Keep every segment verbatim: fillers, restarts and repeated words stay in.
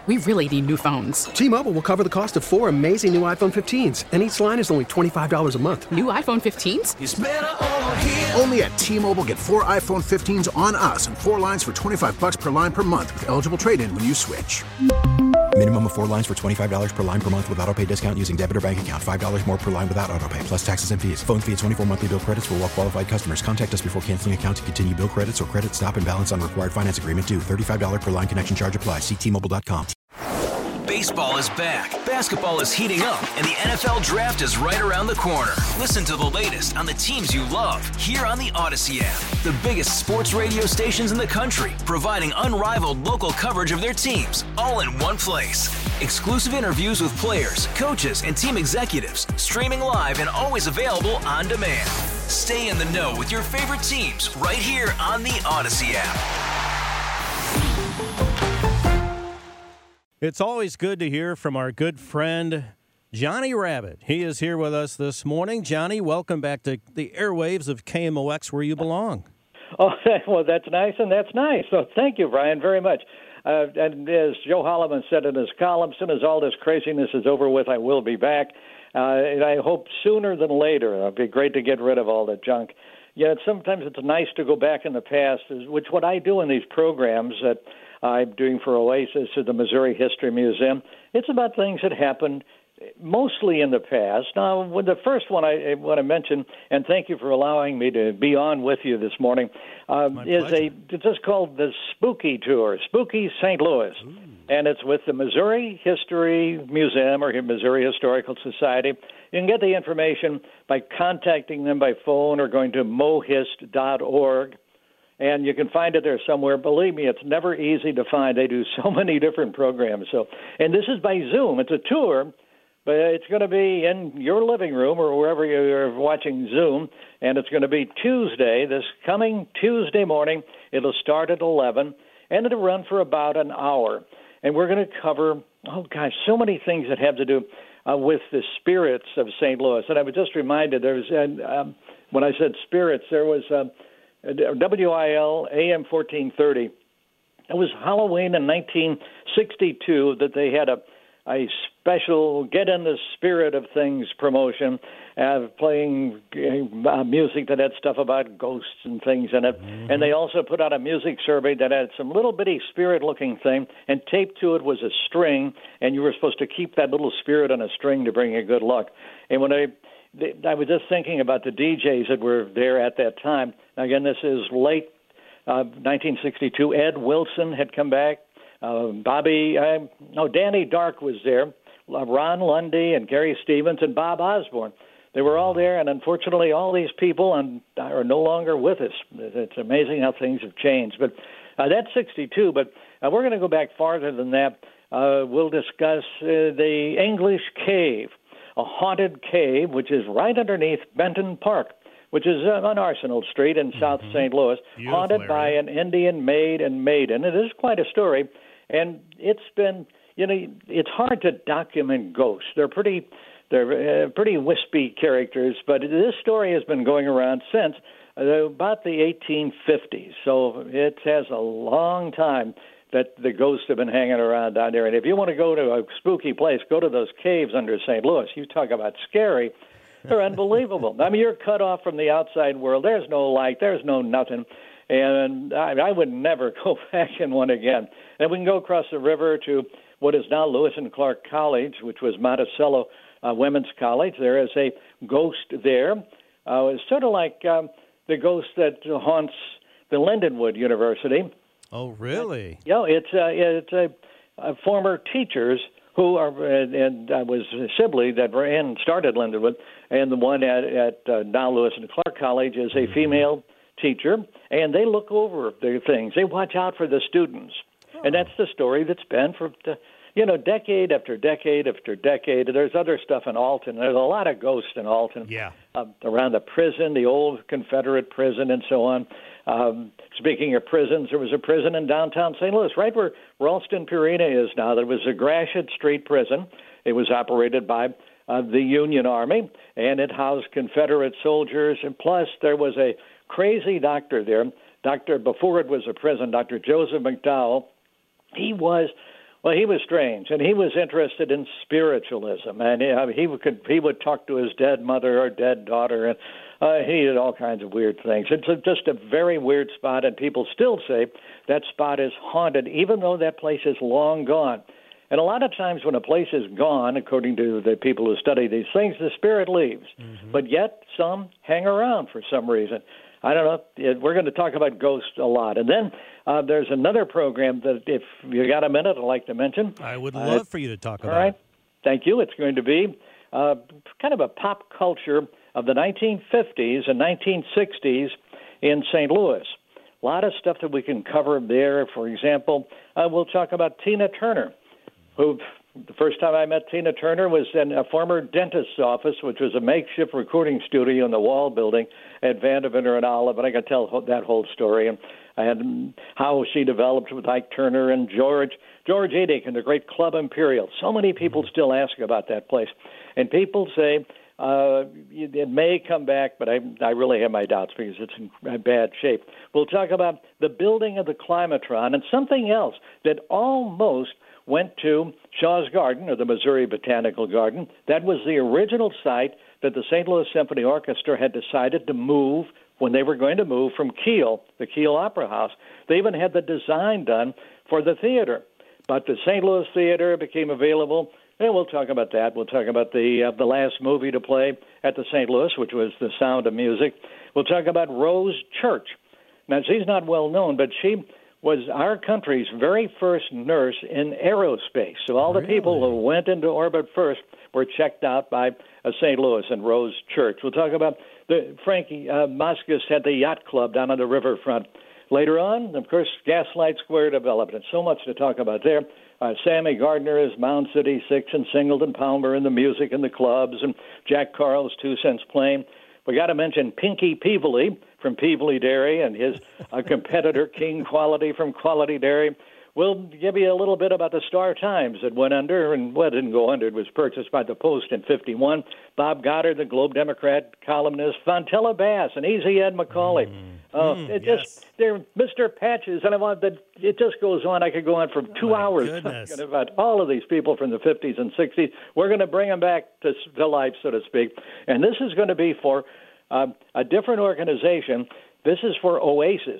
We really need new phones. T-Mobile will cover the cost of four amazing new iPhone fifteens, and each line is only twenty-five dollars a month. New iPhone fifteens? It's better over here. Only at T-Mobile, get four iPhone fifteens on us and four lines for twenty-five dollars per line per month with eligible trade-in when you switch. Minimum of four lines for twenty-five dollars per line per month with autopay discount using debit or bank account. five dollars more per line without autopay, plus taxes and fees. Phone fee at twenty-four monthly bill credits for well-qualified customers. Contact us before canceling account to continue bill credits or credit stop and balance on required finance agreement due. thirty-five dollars per line connection charge applies. See T Mobile dot com. Baseball is back, basketball is heating up, and the N F L Draft is right around the corner. Listen to the latest on the teams you love here on the Odyssey app. The biggest sports radio stations in the country, providing unrivaled local coverage of their teams, all in one place. Exclusive interviews with players, coaches, and team executives, streaming live and always available on demand. Stay in the know with your favorite teams right here on the Odyssey app. It's always good to hear from our good friend, Johnny Rabbit. He is here with us this morning. Johnny, welcome back to the airwaves of K M O X, where you belong. Oh, well, that's nice, and that's nice. So thank you, Brian, very much. Uh, and as Joe Holliman said in his column, as soon as all this craziness is over with, I will be back. Uh, and I hope sooner than later. It'll be great to get rid of all the junk. Yeah, sometimes it's nice to go back in the past, which what I do in these programs that I'm doing for Oasis or the Missouri History Museum. It's about things that happened mostly in the past. Now, with the first one I want to mention, and thank you for allowing me to be on with you this morning, um, is a it's just called the Spooky Tour, Spooky Saint Louis. Ooh. And it's with the Missouri History Museum or Missouri Historical Society. You can get the information by contacting them by phone or going to mohist dot org. And you can find it there somewhere. Believe me, it's never easy to find. They do so many different programs. So, and this is by Zoom. It's a tour, but it's going to be in your living room or wherever you're watching Zoom. And it's going to be Tuesday, this coming Tuesday morning. It'll start at eleven, and it'll run for about an hour. And we're going to cover, oh, gosh, so many things that have to do uh, with the spirits of Saint Louis. And I was just reminded, there was, and um, when I said spirits, there was Uh, W I L A M fourteen thirty. It was Halloween in nineteen sixty-two that they had a a special Get in the Spirit of Things promotion, uh, playing uh, music that had stuff about ghosts and things in it. Mm-hmm. And they also put out a music survey that had some little bitty spirit-looking thing, and taped to it was a string, and you were supposed to keep that little spirit on a string to bring you good luck. And when I I was just thinking about the D Js that were there at that time. Again, this is late uh, nineteen sixty-two. Ed Wilson had come back. Uh, Bobby, uh, no, Danny Dark was there. Uh, Ron Lundy and Gary Stevens and Bob Osborne. They were all there, and unfortunately, all these people um, are no longer with us. It's amazing how things have changed. But uh, that's sixty-two. But uh, we're going to go back farther than that. Uh, we'll discuss uh, the English Cave, a haunted cave, which is right underneath Benton Park, which is uh, on Arsenal Street in mm-hmm. South Saint Louis, Beautiful haunted area. By an Indian maid and maiden. It is quite a story, and it's been, you know, it's hard to document ghosts. They're pretty, they're uh, pretty wispy characters, but this story has been going around since uh, about the eighteen fifties, so it has a long time that the ghosts have been hanging around down there. And if you want to go to a spooky place, go to those caves under Saint Louis. You talk about scary. They're unbelievable. I mean, you're cut off from the outside world. There's no light. There's no nothing. And I, I would never go back in one again. And we can go across the river to what is now Lewis and Clark College, which was Monticello uh, Women's College. There is a ghost there. Uh, it's sort of like um, the ghost that haunts the Lindenwood University. Oh, really? Yeah, it's uh, it's a, a former teachers who are, and, and I was Sibley that ran started Lindenwood, and the one at at uh, now Lewis and Clark College is a female teacher, and they look over their things. They watch out for the students, oh. and that's the story that's been for, you know, decade after decade after decade. There's other stuff in Alton. There's a lot of ghosts in Alton. Yeah, uh, around the prison, the old Confederate prison, and so on. Um, speaking of prisons, there was a prison in downtown Saint Louis, right where Ralston Purina is now. There was a Gratiot Street prison. It was operated by uh, the Union Army, and it housed Confederate soldiers. And plus, there was a crazy doctor there. Doctor, before it was a prison, Doctor Joseph McDowell. He was Well, he was strange, and he was interested in spiritualism, and uh, he would he would talk to his dead mother or dead daughter, and uh, he did all kinds of weird things. It's a, just a very weird spot, and people still say that spot is haunted, even though that place is long gone. And a lot of times when a place is gone, according to the people who study these things, the spirit leaves. Mm-hmm. But yet some hang around for some reason. I don't know. We're going to talk about ghosts a lot. And then uh, there's another program that, if you got a minute, I'd like to mention. I would love uh, for you to talk about all right. it. Thank you. It's going to be uh, kind of a pop culture of the nineteen fifties and nineteen sixties in Saint Louis. A lot of stuff that we can cover there. For example, uh, we'll talk about Tina Turner, who the first time I met Tina Turner was in a former dentist's office, which was a makeshift recording studio in the Wall building at Vanderbilt and Olive, and I could tell that whole story, and I had how she developed with Ike Turner and George George Edick and the great Club Imperial. So many people still ask about that place, and people say uh, it may come back, but I, I really have my doubts because it's in bad shape. We'll talk about the building of the Climatron and something else that almost went to Shaw's Garden, or the Missouri Botanical Garden. That was the original site that the Saint Louis Symphony Orchestra had decided to move when they were going to move from Kiel, the Kiel Opera House. They even had the design done for the theater. But the Saint Louis Theater became available, and we'll talk about that. We'll talk about the uh, the last movie to play at the Saint Louis, which was The Sound of Music. We'll talk about Rose Church. Now, she's not well known, but she was our country's very first nurse in aerospace. So all the really? people who went into orbit first were checked out by uh, Saint Louis and Rose Church. We'll talk about the Frankie uh, Moskos had the yacht club down on the riverfront. Later on, of course, Gaslight Square developed, and so much to talk about there. Uh, Sammy Gardner is Mound City Six, and Singleton Palmer and the music and the clubs, and Jack Carl's Two Cents Plain. We got to mention Pinky Peevely from Peevely Dairy and his uh, competitor King Quality from Quality Dairy. We'll give you a little bit about the Star Times that went under, and well, it didn't go under. It was purchased by the Post in fifty-one. Bob Goddard, the Globe Democrat columnist, Fontella Bass, and Easy Ed Macaulay. Mm. Uh, mm, it yes. just they're Mister Patches, and I want that. It just goes on. I could go on for two My hours goodness. talking about all of these people from the fifties and sixties. We're going to bring them back to, to life, so to speak. And this is going to be for uh, a different organization. This is for Oasis.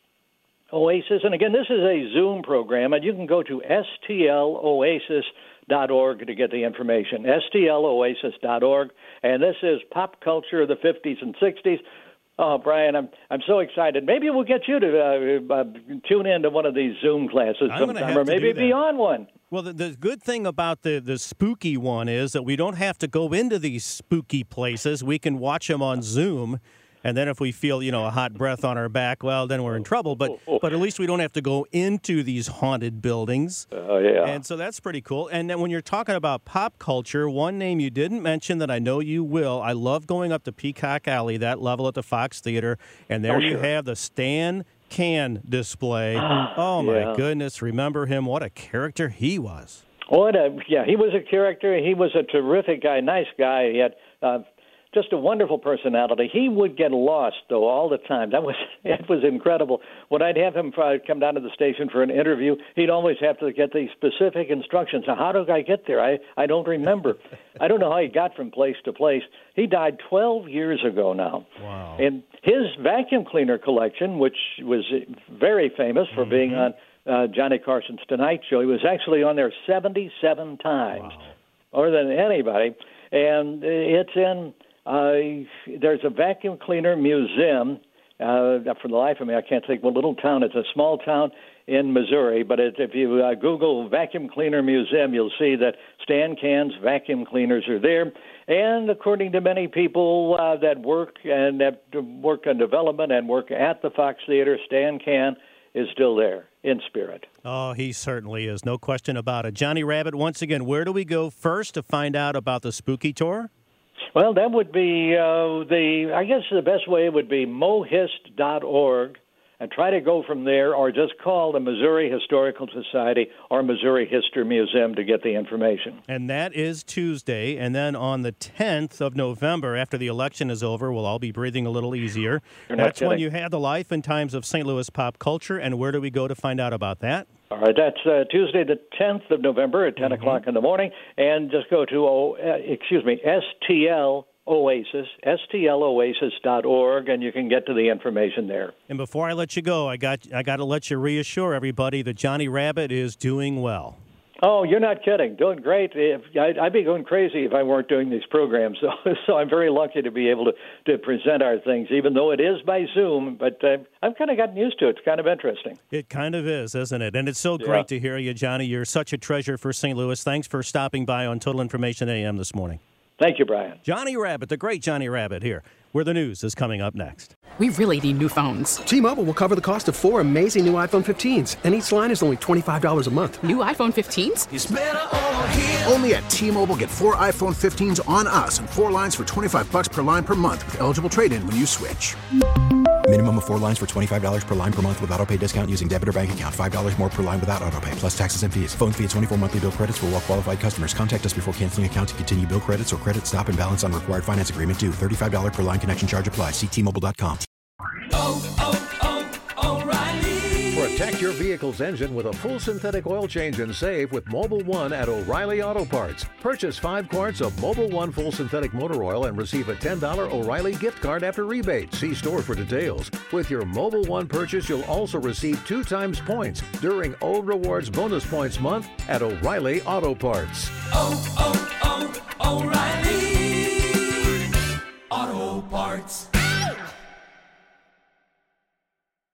Oasis, and again, this is a Zoom program, and you can go to S T L oasis dot org to get the information, S T L oasis dot org, and this is Pop Culture of the fifties and sixties. Oh, Brian, I'm I'm so excited. Maybe we'll get you to uh, uh, tune in to one of these Zoom classes I'm sometime, or maybe be on one. Well, the, the good thing about the, the spooky one is that we don't have to go into these spooky places. We can watch them on Zoom. And then if we feel, you know, a hot breath on our back, well, then we're in trouble. But oh, oh. but at least we don't have to go into these haunted buildings. Oh, uh, yeah. And so that's pretty cool. And then when you're talking about pop culture, one name you didn't mention that I know you will, I love going up to Peacock Alley, that level at the Fox Theater, and there oh, you sure. have the Stan Can display. Oh, my yeah. goodness. Remember him? What a character he was. What a, yeah, he was a character. He was a terrific guy, nice guy. He had uh, just a wonderful personality. He would get lost, though, all the time. That was it was incredible. When I'd have him come down to the station for an interview, he'd always have to get the specific instructions. Now, how did I get there? I, I don't remember. I don't know how he got from place to place. He died twelve years ago now. Wow. And his vacuum cleaner collection, which was very famous for mm-hmm. being on uh, Johnny Carson's Tonight Show, he was actually on there seventy-seven times, wow. more than anybody. And it's in... Uh, there's a vacuum cleaner museum. Uh, for the life of me, I can't think what little town. It's a small town in Missouri, but it, if you uh, Google vacuum cleaner museum, you'll see that Stan Can's vacuum cleaners are there. And according to many people uh, that work and that work on development and work at the Fox Theater, Stan Can is still there in spirit. Oh, he certainly is. No question about it. Johnny Rabbit, once again, where do we go first to find out about the Spooky Tour? Well, that would be uh, the, I guess the best way would be mohist dot org, and try to go from there, or just call the Missouri Historical Society or Missouri History Museum to get the information. And that is Tuesday, and then on the tenth of November, after the election is over, we'll all be breathing a little easier. You're not That's when kidding. you have the Life and Times of Saint Louis Pop Culture, and where do we go to find out about that? All right, that's uh, Tuesday the tenth of November at ten mm-hmm. o'clock in the morning. And just go to, oh, uh, excuse me, S T L Oasis, S T L oasis dot org, and you can get to the information there. And before I let you go, I got I got to let you reassure everybody that Johnny Rabbit is doing well. Oh, you're not kidding. Doing great. If, I'd, I'd be going crazy if I weren't doing these programs. So, so I'm very lucky to be able to, to present our things, even though it is by Zoom. But uh, I've kind of gotten used to it. It's kind of interesting. It kind of is, isn't it? And it's so great yeah. to hear you, Johnny. You're such a treasure for Saint Louis. Thanks for stopping by on Total Information A M this morning. Thank you, Brian. Johnny Rabbit, the great Johnny Rabbit here, where the news is coming up next. We really need new phones. T-Mobile will cover the cost of four amazing new iPhone fifteens, and each line is only twenty-five dollars a month. New iPhone fifteens? It's better over here. Only at T-Mobile, get four iPhone fifteens on us and four lines for twenty-five bucks per line per month with eligible trade-in when you switch. Minimum of four lines for twenty-five dollars per line per month with autopay discount using debit or bank account. five dollars more per line without autopay, plus taxes and fees. Phone fee at twenty-four monthly bill credits for well-qualified customers. Contact us before canceling account to continue bill credits or credit stop and balance on required finance agreement due. thirty-five dollars per line connection charge applies. See T Mobile dot com. Oh, oh, oh, O'Reilly. Protect your vehicle's engine with a full synthetic oil change and save with Mobil one at O'Reilly Auto Parts. Purchase five quarts of Mobil one full synthetic motor oil and receive a ten dollars O'Reilly gift card after rebate. See store for details. With your Mobil one purchase, you'll also receive two times points during O Rewards Bonus Points Month at O'Reilly Auto Parts. Oh, oh, oh, O'Reilly